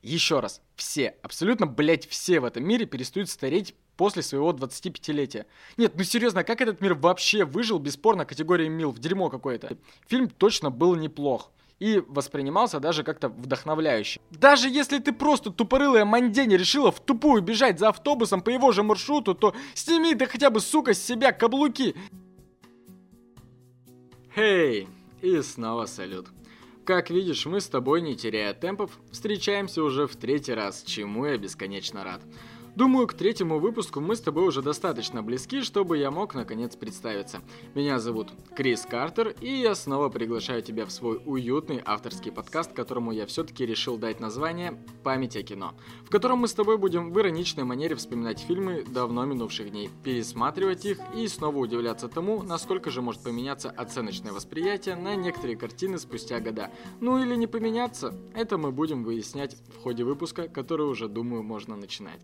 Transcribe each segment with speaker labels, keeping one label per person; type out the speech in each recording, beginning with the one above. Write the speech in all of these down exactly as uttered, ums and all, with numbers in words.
Speaker 1: еще раз, все, абсолютно, блять, все в этом мире перестают стареть после своего двадцатипятилетия. Нет, ну серьезно, как этот мир вообще выжил без порно-категории милф? Дерьмо какое-то. Фильм точно был неплох. И воспринимался даже как-то вдохновляюще. Даже если ты просто тупорылая мандень решила в тупую бежать за автобусом по его же маршруту, то сними ты хотя бы, сука, с себя каблуки. Хей, и снова салют. Как видишь, мы с тобой, не теряя темпов, встречаемся уже в третий раз, чему я бесконечно рад. Думаю, к третьему выпуску мы с тобой уже достаточно близки, чтобы я мог наконец представиться. Меня зовут Крис Картер, и я снова приглашаю тебя в свой уютный авторский подкаст, которому я все-таки решил дать название «Память о кино», в котором мы с тобой будем в ироничной манере вспоминать фильмы давно минувших дней, пересматривать их и снова удивляться тому, насколько же может поменяться оценочное восприятие на некоторые картины спустя года. Ну или не поменяться, это мы будем выяснять в ходе выпуска, который уже, думаю, можно начинать.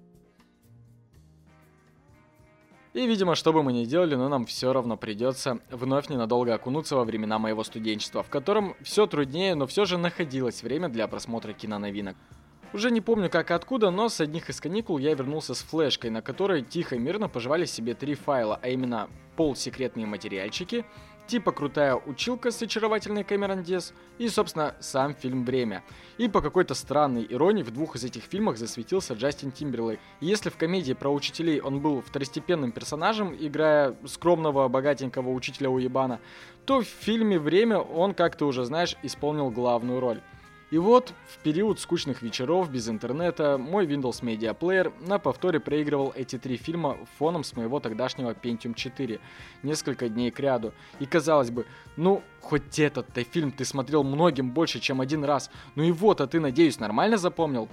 Speaker 1: И, видимо, что бы мы ни делали, но нам все равно придется вновь ненадолго окунуться во времена моего студенчества, в котором все труднее, но все же находилось время для просмотра киноновинок. Уже не помню как и откуда, но с одних из каникул я вернулся с флешкой, на которой тихо и мирно пожевали себе три файла, а именно полусекретные материальчики, типа крутая училка с очаровательной Кэмерон Диаз и, собственно, сам фильм «Время». И по какой-то странной иронии в двух из этих фильмах засветился Джастин Тимберлейк. И если в комедии про учителей он был второстепенным персонажем, играя скромного богатенького учителя уебана, то в фильме «Время» он, как ты уже знаешь, исполнил главную роль. И вот, в период скучных вечеров без интернета, мой Windows Media Player на повторе проигрывал эти три фильма фоном с моего тогдашнего Pentium четыре несколько дней кряду. И казалось бы, ну, хоть этот-то фильм ты смотрел многим больше, чем один раз, ну и вот, а ты, надеюсь, нормально запомнил?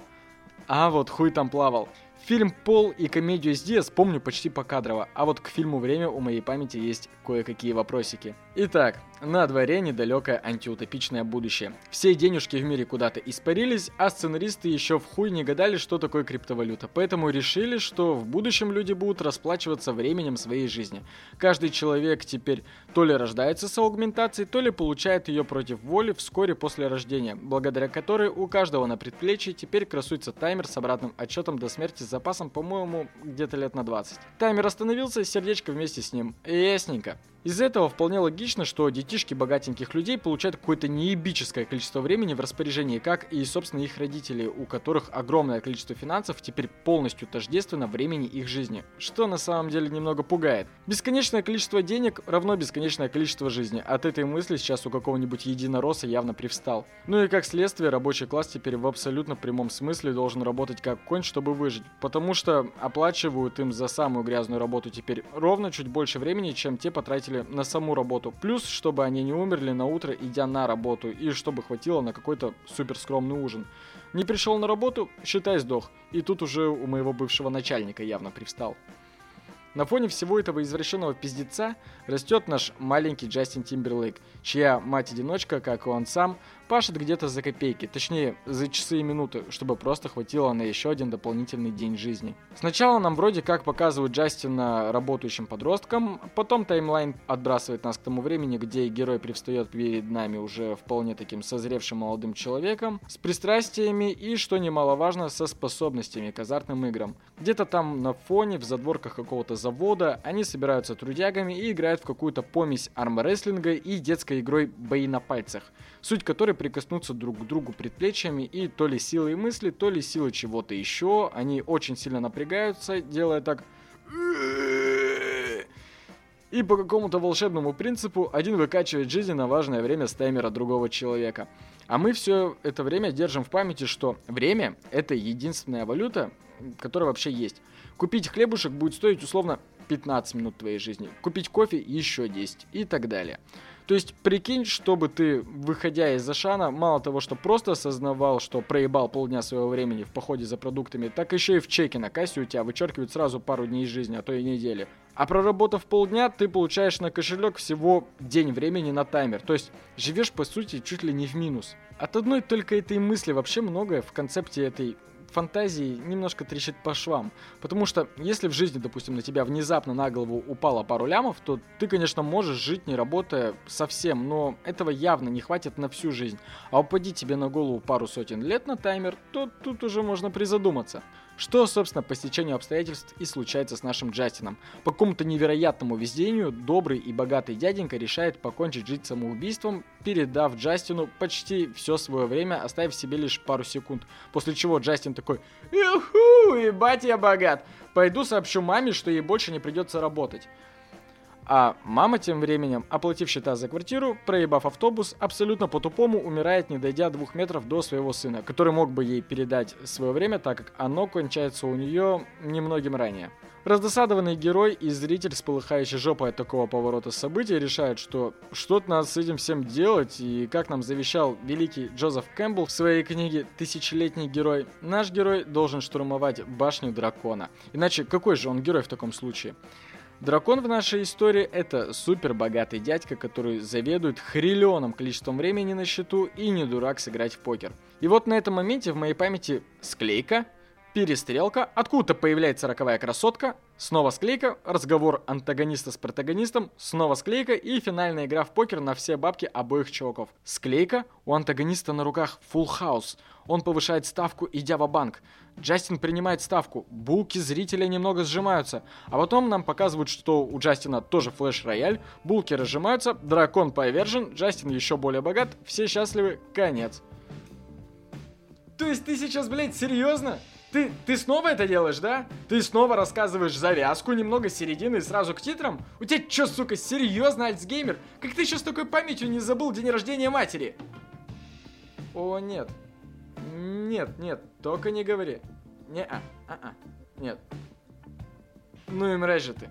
Speaker 1: А вот хуй там плавал. Фильм «Пол» и комедию с Диаз помню почти покадрово, а вот к фильму «Время» у моей памяти есть кое-какие вопросики. Итак, на дворе недалекое антиутопичное будущее. Все денежки в мире куда-то испарились, а сценаристы еще в хуй не гадали, что такое криптовалюта. Поэтому решили, что в будущем люди будут расплачиваться временем своей жизни. Каждый человек теперь то ли рождается с аугментацией, то ли получает ее против воли вскоре после рождения, благодаря которой у каждого на предплечье теперь красуется таймер с обратным отсчетом до смерти с запасом, по-моему, где-то лет на двадцать. Таймер остановился, сердечко вместе с ним. Ясненько. Из-за этого вполне логично, что детишки богатеньких людей получают какое-то неебическое количество времени в распоряжении, как и, собственно, их родители, у которых огромное количество финансов теперь полностью тождественно времени их жизни, что на самом деле немного пугает. Бесконечное количество денег равно бесконечное количество жизни. От этой мысли сейчас у какого-нибудь единоросса явно привстал. Ну и как следствие, рабочий класс теперь в абсолютно прямом смысле должен работать как конь, чтобы выжить, потому что оплачивают им за самую грязную работу теперь ровно чуть больше времени, чем те потратили на саму работу. Плюс, чтобы они не умерли на утро, идя на работу, и чтобы хватило на какой-то суперскромный ужин. Не пришел на работу, считай, сдох. И тут уже у моего бывшего начальника явно привстал. На фоне всего этого извращенного пиздеца растет наш маленький Джастин Тимберлейк, чья мать-одиночка, как и он сам, пашет где-то за копейки, точнее, за часы и минуты, чтобы просто хватило на еще один дополнительный день жизни. Сначала нам вроде как показывают Джастина работающим подростком, потом таймлайн отбрасывает нас к тому времени, где герой привстает перед нами уже вполне таким созревшим молодым человеком, с пристрастиями и, что немаловажно, со способностями к азартным играм. Где-то там на фоне, в задворках какого-то завода, они собираются трудягами и играют в какую-то помесь армрестлинга и детской игрой «Бои на пальцах», суть которой прикоснуться друг к другу предплечьями и то ли силой мысли, то ли силой чего-то еще. Они очень сильно напрягаются, делая так. И по какому-то волшебному принципу один выкачивает жизненно важное время с таймера другого человека. А мы все это время держим в памяти, что время — это единственная валюта, которая вообще есть. Купить хлебушек будет стоить условно пятнадцать минут твоей жизни, купить кофе еще десять и так далее. То есть прикинь, чтобы ты, выходя из Ашана, мало того, что просто осознавал, что проебал полдня своего времени в походе за продуктами, так еще и в чеке на кассе у тебя вычеркивают сразу пару дней жизни, а то и недели. А проработав полдня, ты получаешь на кошелек всего день времени на таймер. То есть живешь, по сути, чуть ли не в минус. От одной только этой мысли вообще многое в концепте этой фантазии немножко трещит по швам. Потому что если в жизни, допустим, на тебя внезапно на голову упало пару лямов, то ты, конечно, можешь жить, не работая совсем, но этого явно не хватит на всю жизнь. А упади тебе на голову пару сотен лет на таймер, то тут уже можно призадуматься. Что, собственно, по стечению обстоятельств и случается с нашим Джастином. По какому-то невероятному везению добрый и богатый дяденька решает покончить жизнь самоубийством, передав Джастину почти все свое время, оставив себе лишь пару секунд. После чего Джастин такой: «Юху, ебать я богат! Пойду сообщу маме, что ей больше не придется работать». А мама тем временем, оплатив счета за квартиру, проебав автобус, абсолютно по-тупому умирает, не дойдя двух метров до своего сына, который мог бы ей передать свое время, так как оно кончается у нее немногим ранее. Раздосадованный герой и зритель с полыхающей жопой от такого поворота событий решают, что что-то надо с этим всем делать, и как нам завещал великий Джозеф Кэмпбелл в своей книге «Тысячелетний герой», наш герой должен штурмовать башню дракона. Иначе какой же он герой в таком случае? Дракон в нашей истории — это супер богатый дядька, который заведует хриллионом количеством времени на счету и не дурак сыграть в покер. И вот на этом моменте в моей памяти склейка, перестрелка, откуда-то появляется роковая красотка, снова склейка, разговор антагониста с протагонистом, снова склейка и финальная игра в покер на все бабки обоих чуваков. Склейка, у антагониста на руках full house, он повышает ставку, идя ва-банк. Джастин принимает ставку, булки зрителя немного сжимаются, а потом нам показывают, что у Джастина тоже флеш-рояль, булки разжимаются, дракон повержен, Джастин еще более богат, все счастливы, конец. То есть ты сейчас, блядь, серьезно? Ты, ты снова это делаешь, да? Ты снова рассказываешь завязку, немного середины и сразу к титрам? У тебя чё, сука, серьезно, Альцгеймер? Как ты еще с такой памятью не забыл день рождения матери? О, нет. Нет, нет, только не говори. Не-а, а-а, нет. Ну и мразь же ты.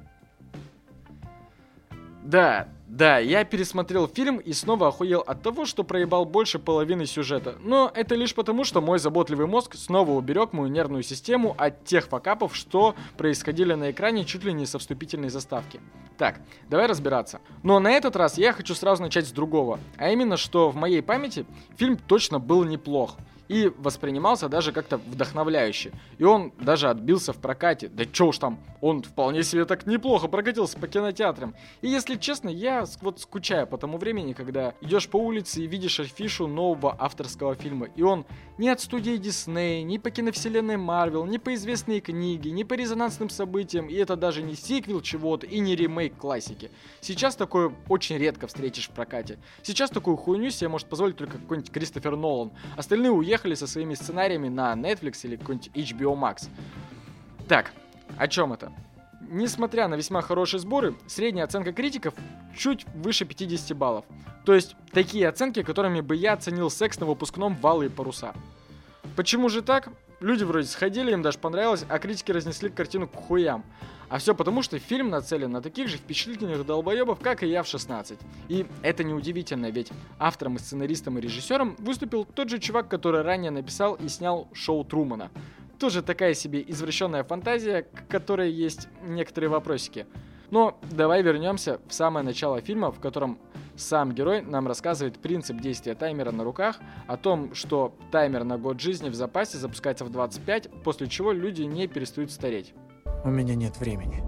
Speaker 1: Да, да, я пересмотрел фильм и снова охуел от того, что проебал больше половины сюжета. Но это лишь потому, что мой заботливый мозг снова уберег мою нервную систему от тех факапов, что происходили на экране чуть ли не со вступительной заставки. Так, давай разбираться. Но на этот раз я хочу сразу начать с другого. А именно, что в моей памяти фильм точно был неплох. И воспринимался даже как-то вдохновляюще. И он даже отбился в прокате. Да чё уж там, он вполне себе так неплохо прокатился по кинотеатрам. И если честно, я вот скучаю по тому времени, когда идешь по улице и видишь афишу нового авторского фильма. И он ни от студии Дисней, ни по киновселенной Марвел, ни по известной книге, ни по резонансным событиям. И это даже не сиквел чего-то и не ремейк классики. Сейчас такое очень редко встретишь в прокате. Сейчас такую хуйню себе может позволить только какой-нибудь Кристофер Нолан. Остальные уехали со своими сценариями на Netflix или какой-нибудь эйч би о Max. Так, о чем это? Несмотря на весьма хорошие сборы, средняя оценка критиков чуть выше пятьдесят баллов. То есть такие оценки, которыми бы я оценил секс на выпускном в «Алые паруса». Почему же так? Люди вроде сходили, им даже понравилось, а критики разнесли картину к хуям. А все потому, что фильм нацелен на таких же впечатлительных долбоебов, как и я в шестнадцать. И это неудивительно, ведь автором, и сценаристом, и режиссером выступил тот же чувак, который ранее написал и снял «Шоу Трумана». Тоже такая себе извращенная фантазия, к которой есть некоторые вопросики. Но давай вернемся в самое начало фильма, в котором сам герой нам рассказывает принцип действия таймера на руках, о том, что таймер на год жизни в запасе запускается в двадцать пять, после чего люди не перестают стареть.
Speaker 2: У меня нет времени.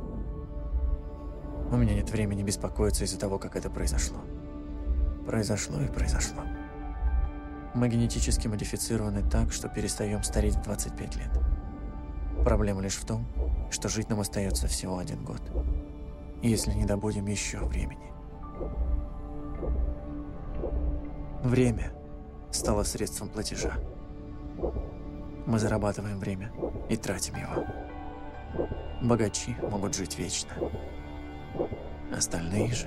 Speaker 2: У меня нет времени беспокоиться из-за того, как это произошло. Произошло и произошло. Мы генетически модифицированы так, что перестаем стареть в двадцать пять лет. Проблема лишь в том, что жить нам остается всего один год. Если не добудем еще времени. Время стало средством платежа. Мы зарабатываем время и тратим его. Богачи могут жить вечно. Остальные же...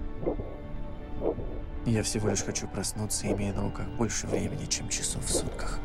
Speaker 2: Я всего лишь хочу проснуться, имея на руках больше времени, чем часов в сутках.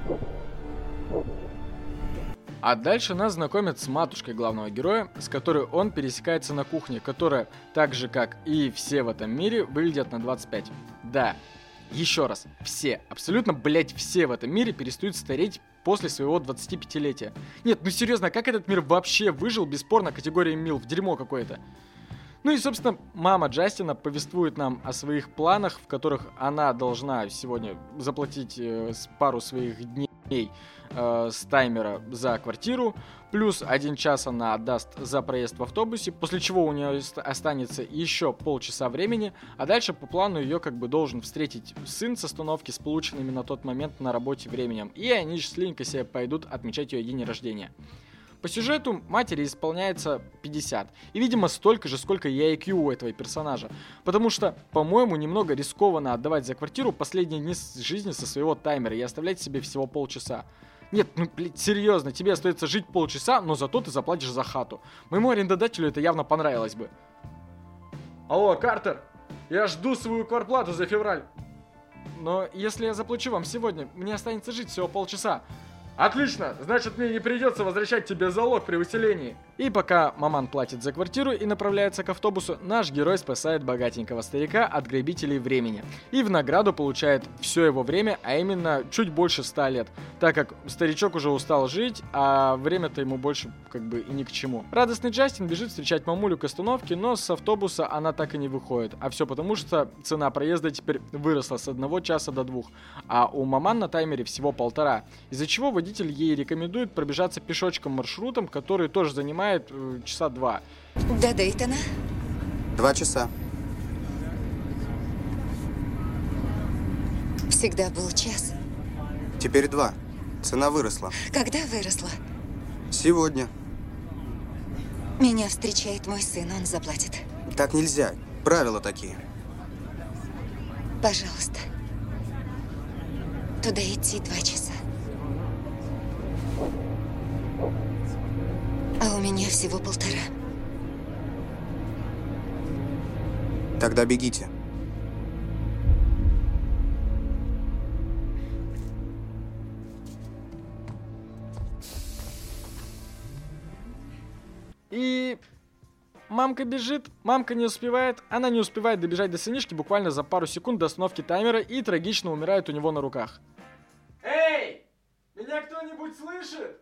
Speaker 1: А дальше нас знакомят с матушкой главного героя, с которой он пересекается на кухне, которая, так же как и все в этом мире, выглядят на двадцать пять. Да, еще раз, все, абсолютно, блять, все в этом мире перестают стареть после своего двадцатипятилетия. Нет, ну серьезно, как этот мир вообще выжил, бесспорно, категории милф, дерьмо какое-то. Ну и, собственно, мама Джастина повествует нам о своих планах, в которых она должна сегодня заплатить э, пару своих дней дней э, с таймера за квартиру, плюс один час она отдаст за проезд в автобусе, после чего у нее останется еще полчаса времени, а дальше по плану ее как бы должен встретить сын с остановки с полученными на тот момент на работе временем, и они счастливенько себе пойдут отмечать ее день рождения. По сюжету матери исполняется пятьдесят, и, видимо, столько же, сколько и ай кью у этого персонажа, потому что, по-моему, немного рискованно отдавать за квартиру последние дни жизни со своего таймера и оставлять себе всего полчаса. Нет, ну, блядь, серьезно, тебе остается жить полчаса, но зато ты заплатишь за хату. Моему арендодателю это явно понравилось бы. Алло, Картер, я жду свою квартплату за февраль. Но если я заплачу вам сегодня, мне останется жить всего полчаса. Отлично, значит, мне не придется возвращать тебе залог при выселении. И пока маман платит за квартиру и направляется к автобусу, наш герой спасает богатенького старика от грабителей времени. И в награду получает все его время, а именно чуть больше ста лет. Так как старичок уже устал жить, а время-то ему больше как бы и ни к чему. Радостный Джастин бежит встречать мамулю к остановке, но с автобуса она так и не выходит. А все потому, что цена проезда теперь выросла с одного часа до двух. А у маман на таймере всего полтора. Из-за чего водитель ей рекомендует пробежаться пешочком маршрутом, который тоже занимает э, часа два.
Speaker 3: До Дейтона?
Speaker 4: Два часа.
Speaker 3: Всегда был час.
Speaker 4: Теперь два. Цена выросла.
Speaker 3: Когда выросла?
Speaker 4: Сегодня.
Speaker 3: Меня встречает мой сын, он заплатит.
Speaker 4: Так нельзя. Правила такие.
Speaker 3: Пожалуйста. Туда идти два часа. А у меня всего полтора.
Speaker 4: Тогда бегите.
Speaker 1: И мамка бежит, мамка не успевает, она не успевает добежать до сынишки буквально за пару секунд до остановки таймера и трагично умирает у него на руках. Эй! Меня кто-нибудь слышит?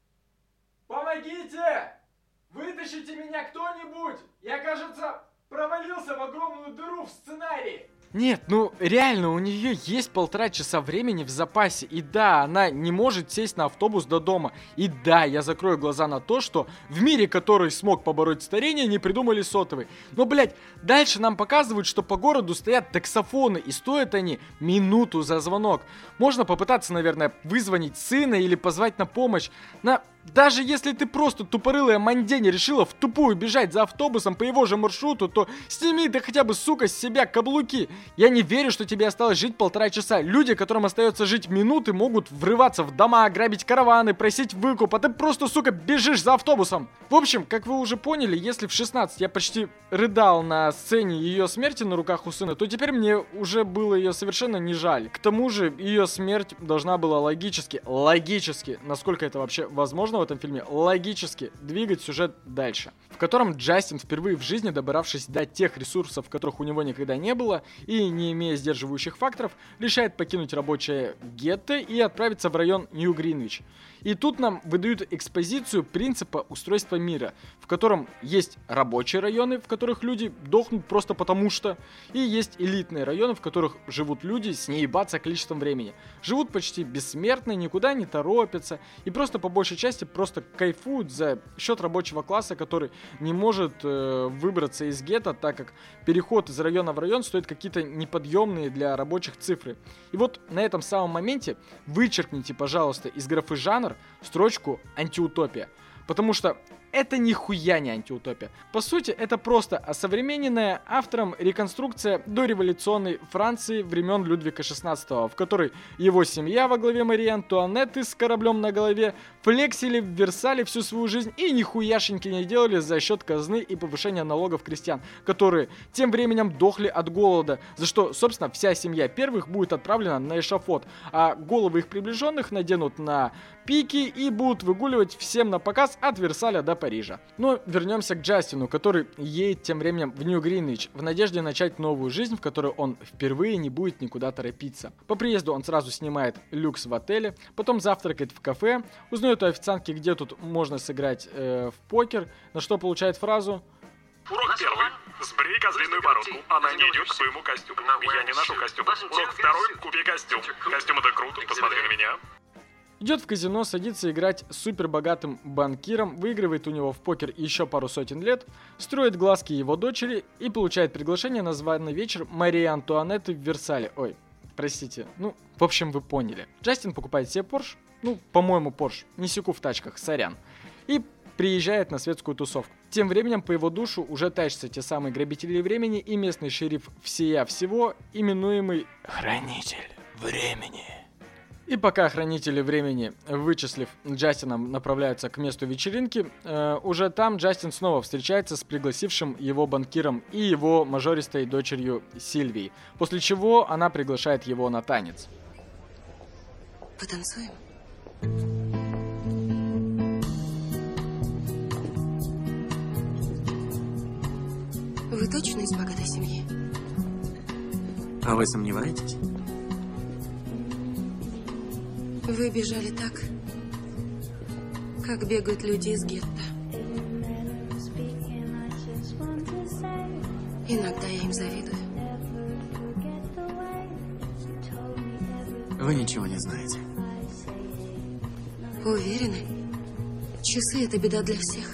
Speaker 1: Помогите! Вытащите меня кто-нибудь! Я, кажется, провалился в огромную дыру в сценарии. Нет, ну реально, у нее есть полтора часа времени в запасе. И да, она не может сесть на автобус до дома. И да, я закрою глаза на то, что в мире, который смог побороть старение, не придумали сотовый. Но, блядь, дальше нам показывают, что по городу стоят таксофоны, и стоят они минуту за звонок. Можно попытаться, наверное, вызвонить сына или позвать на помощь. На... Даже если ты просто тупорылая мандень решила в тупую бежать за автобусом по его же маршруту, то сними ты хотя бы, сука, с себя каблуки. Я не верю, что тебе осталось жить полтора часа. Люди, которым остается жить минуты, могут врываться в дома, грабить караваны, просить выкуп, а ты просто, сука, бежишь за автобусом. В общем, как вы уже поняли, если в шестнадцать я почти рыдал на сцене ее смерти на руках у сына, то теперь мне уже было ее совершенно не жаль. К тому же, ее смерть должна была логически, логически, насколько это вообще возможно в этом фильме, логически двигать сюжет дальше, в котором Джастин, впервые в жизни добравшись до тех ресурсов, которых у него никогда не было, и не имея сдерживающих факторов, решает покинуть рабочее гетто и отправиться в район Нью-Гринвич. И тут нам выдают экспозицию принципа устройства мира, в котором есть рабочие районы, в которых люди дохнут просто потому что, и есть элитные районы, в которых живут люди с неебаться количеством времени. Живут почти бессмертно, никуда не торопятся, и просто по большей части просто кайфуют за счет рабочего класса, который не может э, выбраться из гетто, так как переход из района в район стоит какие-то неподъемные для рабочих цифры. И вот на этом самом моменте вычеркните, пожалуйста, из графы жанр строчку «антиутопия», потому что это нихуя не антиутопия. По сути, это просто осовремененная автором реконструкция дореволюционной Франции времен Людвига шестнадцатого, в которой его семья во главе Марии Антуанетты с кораблем на голове флексили в Версале всю свою жизнь и нихуяшеньки не делали за счет казны и повышения налогов крестьян, которые тем временем дохли от голода, за что, собственно, вся семья первых будет отправлена на эшафот, а головы их приближенных наденут на пики и будут выгуливать всем на показ от Версаля до Парижа. Но вернемся к Джастину, который едет тем временем в Нью-Гринвич в надежде начать новую жизнь, в которой он впервые не будет никуда торопиться. По приезду он сразу снимает люкс в отеле, потом завтракает в кафе, узнает у официантки, где тут можно сыграть э, в покер, на что получает фразу:
Speaker 5: урок первый. Сбрей козлиную бородку. Она не идет к твоему костюму. Я не ношу костюм. Урок второй. Купи костюм. Костюм — это круто. Посмотри на меня.
Speaker 1: Идет в казино, садится играть с супербогатым банкиром, выигрывает у него в покер еще пару сотен лет, строит глазки его дочери и получает приглашение на званый вечер Марии Антуанетты в Версале. Ой, простите, ну, в общем, вы поняли. Джастин покупает себе Порш, ну, по-моему, Порш, не секу в тачках, сорян, и приезжает на светскую тусовку. Тем временем по его душу уже тащатся те самые грабители времени и местный шериф всея всего, именуемый Хранитель Времени. И пока хранители времени, вычислив Джастина, направляются к месту вечеринки, э, уже там Джастин снова встречается с пригласившим его банкиром и его мажористой дочерью Сильвией, после чего она приглашает его на танец.
Speaker 3: Потанцуем? Вы точно из богатой семьи?
Speaker 2: А вы сомневаетесь?
Speaker 3: Вы бежали так, как бегают люди из гетто. Иногда я им завидую.
Speaker 2: Вы ничего не знаете.
Speaker 3: Уверены? Часы — это беда для всех.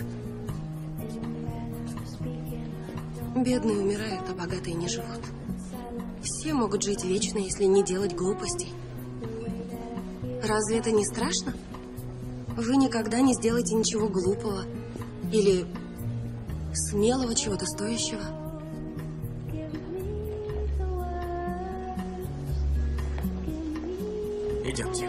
Speaker 3: Бедные умирают, а богатые не живут. Все могут жить вечно, если не делать глупостей. Разве это не страшно? Вы никогда не сделаете ничего глупого или смелого, чего-то стоящего.
Speaker 2: Идемте.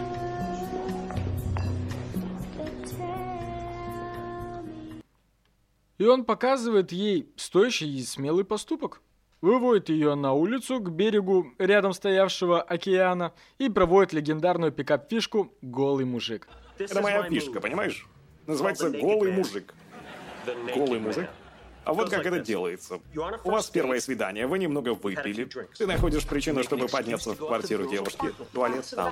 Speaker 1: И он показывает ей стоящий и смелый поступок. Выводит ее на улицу к берегу рядом стоявшего океана и проводит легендарную пикап-фишку «Голый мужик».
Speaker 5: Это моя фишка, понимаешь? Называется «Голый мужик». Голый мужик? А вот как это делается. У вас первое свидание, вы немного выпили. Ты находишь причину, чтобы подняться в квартиру девушки. Туалет там.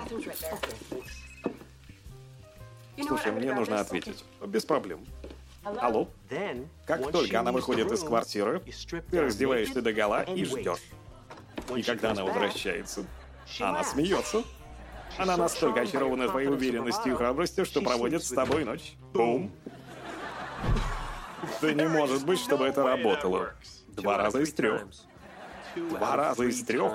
Speaker 5: Слушай, мне нужно ответить. Без проблем. Алло? Как только она выходит из квартиры, ты раздеваешься догола и ждешь. И когда она возвращается, она смеется. Она настолько очарована твоей уверенностью и храбростью, что проводит с тобой ночь. Бум. Да не может быть, чтобы это работало. Два раза из трех. Два раза из трех?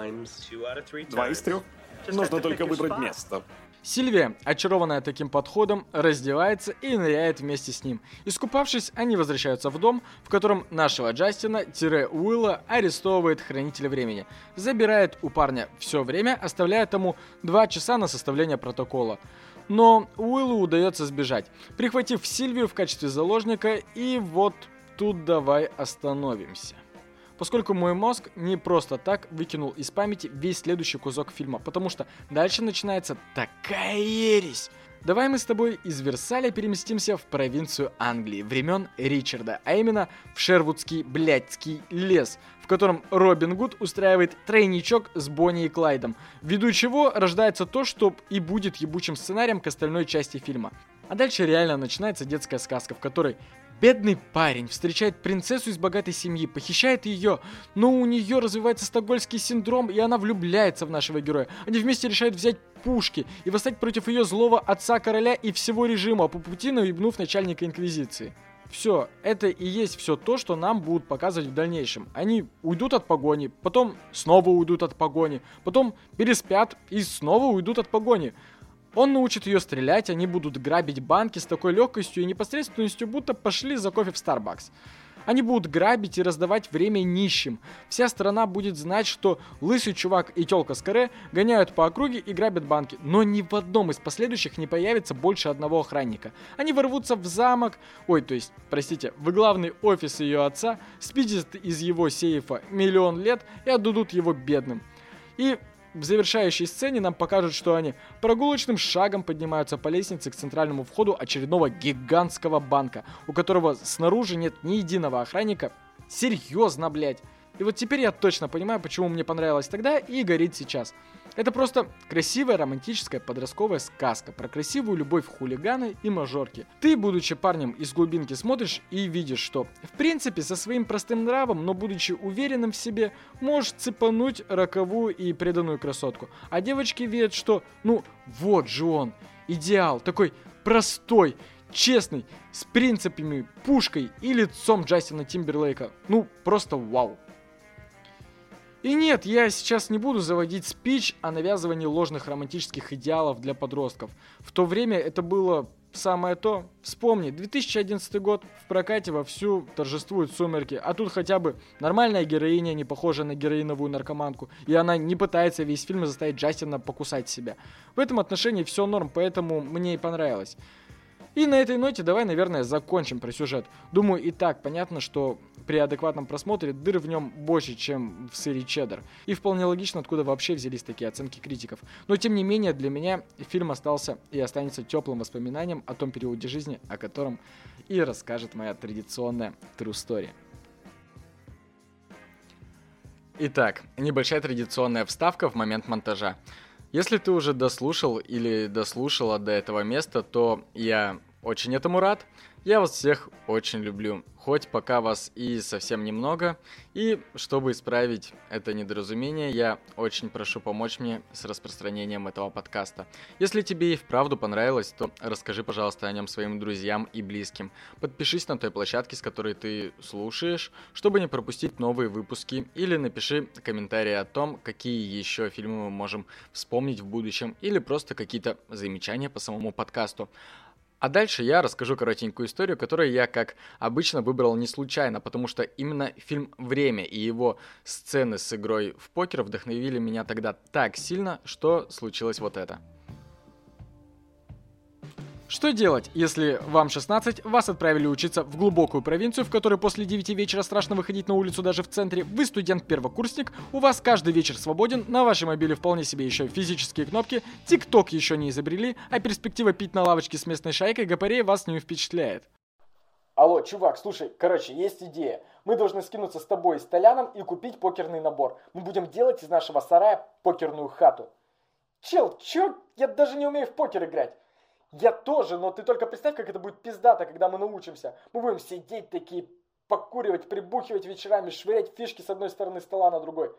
Speaker 5: Два из трех? Нужно только выбрать место.
Speaker 1: Сильвия, очарованная таким подходом, раздевается и ныряет вместе с ним. Искупавшись, они возвращаются в дом, в котором нашего Джастина-Уилла арестовывает Хранитель Времени. Забирает у парня все время, оставляя тому два часа на составление протокола. Но Уиллу удается сбежать, прихватив Сильвию в качестве заложника, и вот тут давай остановимся. Поскольку мой мозг не просто так выкинул из памяти весь следующий кусок фильма, потому что дальше начинается такая ересь. Давай мы с тобой из Версаля переместимся в провинцию Англии времен Ричарда, а именно в Шервудский блядский лес, в котором Робин Гуд устраивает тройничок с Бонни и Клайдом, ввиду чего рождается то, что и будет ебучим сценарием к остальной части фильма. А дальше реально начинается детская сказка, в которой бедный парень встречает принцессу из богатой семьи, похищает ее, но у нее развивается стокгольмский синдром, и она влюбляется в нашего героя. Они вместе решают взять пушки и восстать против ее злого отца короля и всего режима, по пути наебнув начальника инквизиции. Все, это и есть все то, что нам будут показывать в дальнейшем. Они уйдут от погони, потом снова уйдут от погони, потом переспят и снова уйдут от погони. Он научит ее стрелять, они будут грабить банки с такой легкостью и непосредственностью, будто пошли за кофе в Starbucks. Они будут грабить и раздавать время нищим. Вся страна будет знать, что лысый чувак и тёлка с каре гоняют по округе и грабят банки. Но ни в одном из последующих не появится больше одного охранника. Они ворвутся в замок, ой, то есть, простите, в главный офис ее отца, спиздят из его сейфа миллион лет и отдадут его бедным. И в завершающей сцене нам покажут, что они прогулочным шагом поднимаются по лестнице к центральному входу очередного гигантского банка, у которого снаружи нет ни единого охранника. Серьезно, блять. И вот теперь я точно понимаю, почему мне понравилось тогда и горит сейчас. Это просто красивая романтическая подростковая сказка про красивую любовь хулигана и мажорки. Ты, будучи парнем из глубинки, смотришь и видишь, что в принципе со своим простым нравом, но будучи уверенным в себе, можешь цепануть роковую и преданную красотку. А девочки видят, что ну вот же он. идеал, такой простой, честный, с принципами, пушкой и лицом Джастина Тимберлейка. Ну, просто вау. И нет, я сейчас не буду заводить спич о навязывании ложных романтических идеалов для подростков. В то время это было самое то. Вспомни, две тысячи одиннадцатый год, в прокате вовсю торжествуют «Сумерки», а тут хотя бы нормальная героиня, не похожая на героиновую наркоманку, и она не пытается весь фильм заставить Джастина покусать себя. В этом отношении все норм, поэтому мне и понравилось. И на этой ноте давай, наверное, закончим про сюжет. Думаю, и так понятно, что при адекватном просмотре дыр в нем больше, чем в сыре чеддер. И вполне логично, откуда вообще взялись такие оценки критиков. Но тем не менее, для меня фильм остался и останется теплым воспоминанием о том периоде жизни, о котором и расскажет моя традиционная True Story. Итак, небольшая традиционная вставка в момент монтажа. Если ты уже дослушал или дослушала до этого места, то я очень этому рад. Я вас всех очень люблю, хоть пока вас и совсем немного. И чтобы исправить это недоразумение, я очень прошу помочь мне с распространением этого подкаста. Если тебе и вправду понравилось, то расскажи, пожалуйста, о нем своим друзьям и близким. Подпишись на той площадке, с которой ты слушаешь, чтобы не пропустить новые выпуски. Или напиши комментарии о том, какие еще фильмы мы можем вспомнить в будущем, или просто какие-то замечания по самому подкасту. А дальше я расскажу коротенькую историю, которую я, как обычно, выбрал не случайно, потому что именно фильм «Время» и его сцены с игрой в покер вдохновили меня тогда так сильно, что случилось вот это. Что делать, если вам шестнадцать, вас отправили учиться в глубокую провинцию, в которой после девяти вечера страшно выходить на улицу даже в центре, вы студент-первокурсник, у вас каждый вечер свободен, на вашей мобиле вполне себе еще физические кнопки, тик-ток еще не изобрели, а перспектива пить на лавочке с местной шайкой гопарей вас не впечатляет.
Speaker 6: Алло, чувак, слушай, короче, есть идея. Мы должны скинуться с тобой и с Толяном и купить покерный набор. Мы будем делать из нашего сарая покерную хату. Чел, чё? Я даже не умею в покер играть. Я тоже, но ты только представь, как это будет пиздато, когда мы научимся. Мы будем сидеть такие, покуривать, прибухивать вечерами, швырять фишки с одной стороны стола на другой.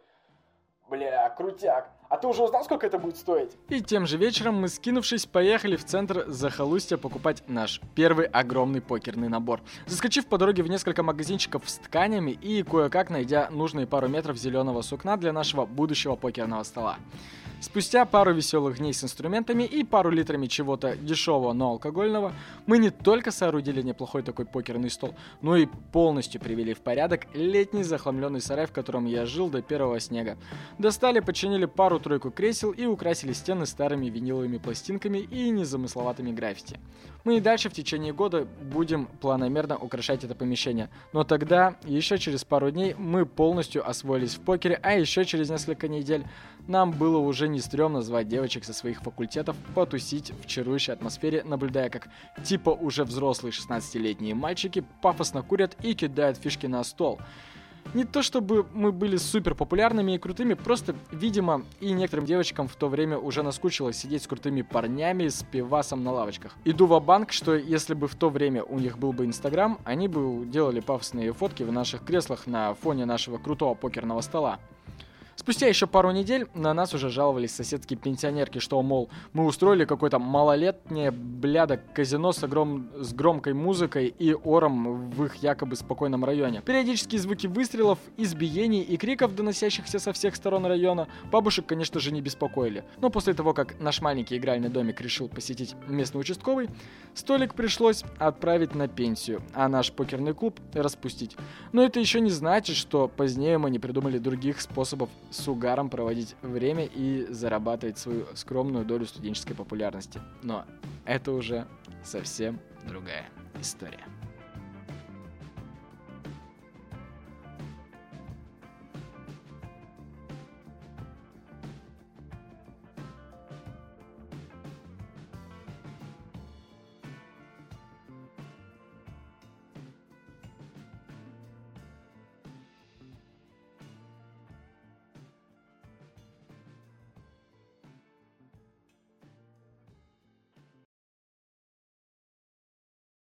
Speaker 6: Бля, крутяк. А ты уже узнал, сколько это будет стоить?
Speaker 1: И тем же вечером мы, скинувшись, поехали в центр захолустья покупать наш первый огромный покерный набор. Заскочив по дороге в несколько магазинчиков с тканями и кое-как найдя нужные пару метров зеленого сукна для нашего будущего покерного стола. Спустя пару веселых дней с инструментами и пару литрами чего-то дешевого, но алкогольного, мы не только соорудили неплохой такой покерный стол, но и полностью привели в порядок летний захламленный сарай, в котором я жил до первого снега. Достали, починили пару-тройку кресел и украсили стены старыми виниловыми пластинками и незамысловатыми граффити. Мы и дальше в течение года будем планомерно украшать это помещение, но тогда, еще через пару дней, мы полностью освоились в покере, а еще через несколько недель нам было уже не стрёмно звать девочек со своих факультетов потусить в чарующей атмосфере, наблюдая, как типа уже взрослые шестнадцатилетние мальчики пафосно курят и кидают фишки на стол. Не то чтобы мы были супер популярными и крутыми, просто, видимо, и некоторым девочкам в то время уже наскучило сидеть с крутыми парнями с пивасом на лавочках. Иду ва-банк, что если бы в то время у них был бы Инстаграм, они бы делали пафосные фотки в наших креслах на фоне нашего крутого покерного стола. Спустя еще пару недель на нас уже жаловались соседские пенсионерки, что, мол, мы устроили какое-то малолетнее бляда казино с, огром... с громкой музыкой и ором в их якобы спокойном районе. Периодические звуки выстрелов, избиений и криков, доносящихся со всех сторон района, бабушек, конечно же, не беспокоили. Но после того, как наш маленький игральный домик решил посетить местный участковый, столик пришлось отправить на пенсию, а наш покерный клуб распустить. Но это еще не значит, что позднее мы не придумали других способов с угаром проводить время и зарабатывать свою скромную долю студенческой популярности. Но это уже совсем другая история.